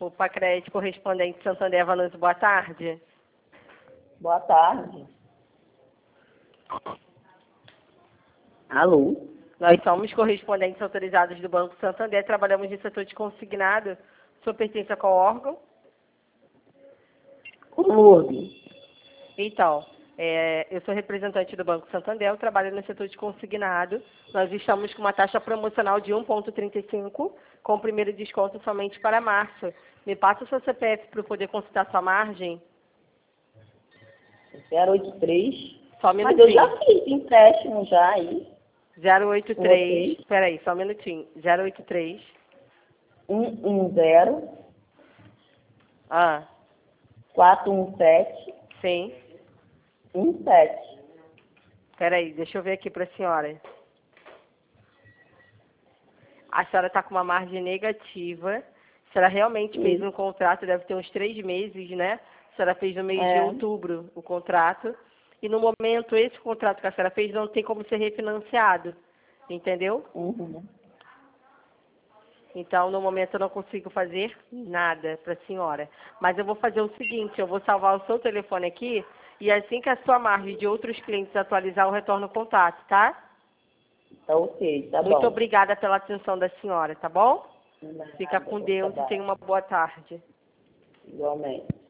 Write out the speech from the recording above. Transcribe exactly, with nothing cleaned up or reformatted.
O Pacred correspondente Santander Vanucci, boa tarde. Boa tarde. Alô? Nós somos correspondentes autorizados do Banco Santander, trabalhamos no setor de consignado. O senhor pertence a qual órgão? Clube. Então, é, eu sou representante do Banco Santander, eu trabalho no setor de consignado. Nós estamos com uma taxa promocional de um vírgula trinta e cinco, com o primeiro desconto somente para março. Me passa o seu C P F para eu poder consultar sua margem? zero oito três. Só um Mas eu minutinho. já fiz empréstimo já aí. zero oito três, Vocês? espera aí, só um minutinho. zero oito três. um um zero, Ah, quatro um sete, sim. um sete. Espera aí, deixa eu ver aqui para a senhora. A senhora está com uma margem negativa. A senhora realmente fez um contrato, deve ter uns três meses, né? A senhora fez no mês de É. outubro o contrato. E no momento, esse contrato que a senhora fez não tem como ser refinanciado. Entendeu? Uhum. Então, no momento, eu não consigo fazer nada para a senhora. Mas eu vou fazer o seguinte, eu vou salvar o seu telefone aqui e assim que a sua margem de outros clientes atualizar, eu retorno o contato, tá? Tá ok, tá bom. Muito obrigada pela atenção da senhora, tá bom? Nada, Fica com bom Deus e trabalho. tenha uma boa tarde. Igualmente.